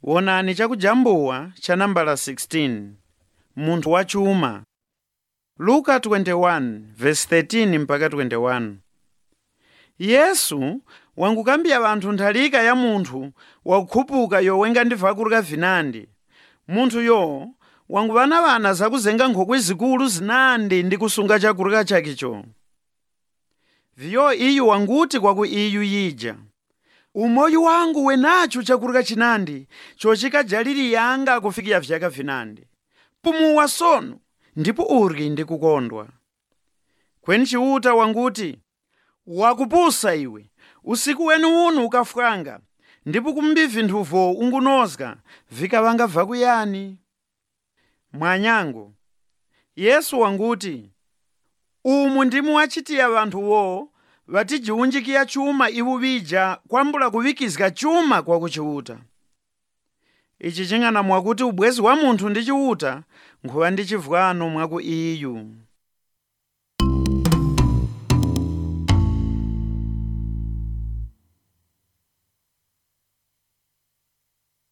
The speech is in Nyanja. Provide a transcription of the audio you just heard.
Wonani chakujambuwa cha nambala 16. Munthu wachuma. Luka 21 verse 13 mpaka 21. Yesu wangukambira vanthu nthalika ya munthu wakukhupuka yowenga ndi vakuruka vinandi. Munthu yo wanguvana vana zakuzenga nkhokwe zikulu zinandi ndi kusunga chakuruka chakicho. Viyo iyo wanguti kwaku iyo yija. Umoyo wangu wenacho chakuruka chinandi chochika jaliri yanga kufikira vyaka vinandi. Pumuwa sono ndipo urgi ndi kukondwa. Kweni chiuta wanguti wakupusa iwe usiku wenu uno ukafwanga ndipo kumbi vinthuvo ungunozga vikavanga vakuyani. Mwanyango Yesu wanguti umu ndimu wachitiya vanthuwo vatijiunjikiya chuma iwu bija kwambula kuvikizga chuma kwa kuchiuta. Ichi ching'ana mwakuti ubwezi wa munthu ndi chiuta nkhuwa ndi chivwano mwaku iyu.